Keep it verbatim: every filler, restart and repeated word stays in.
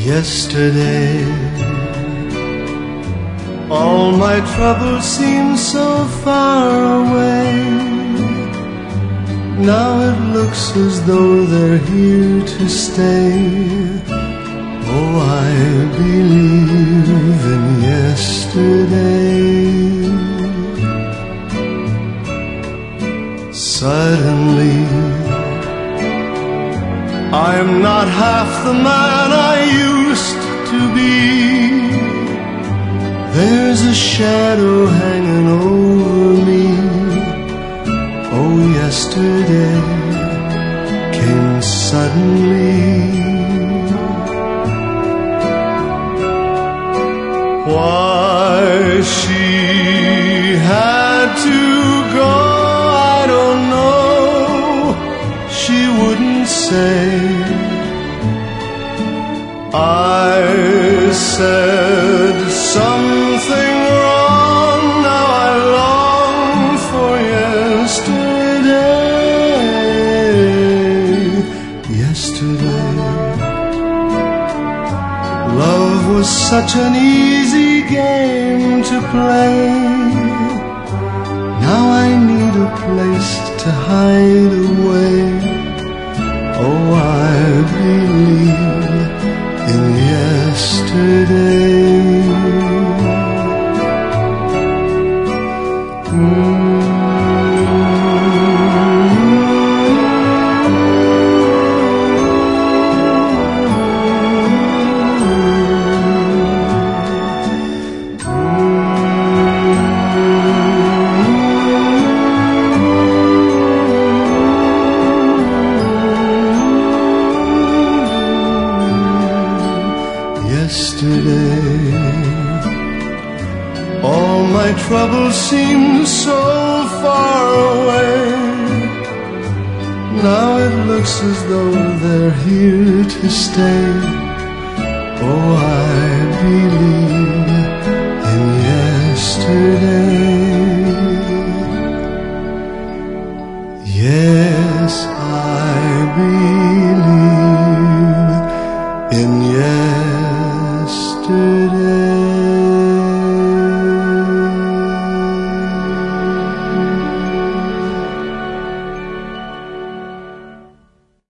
Yesterday, all my troubles seem so far away. Now it looks as though they're here to stay. Oh, I believe in yesterday. Suddenly, I'm not half the man I used to be. There's a shadow hanging over me. Oh, yesterday came suddenly. Why she had to go, I don't know. She wouldn't say. I said something wrong. Now I long for yesterday. Yesterday, love was such an easy game to play. Now I need a place to hide away. Oh, I believe in yesterday. Yesterday, all my troubles seem so far away. Now it looks as though they're here to stay. Oh, I believe in yesterday. Yes, I believe in yesterday.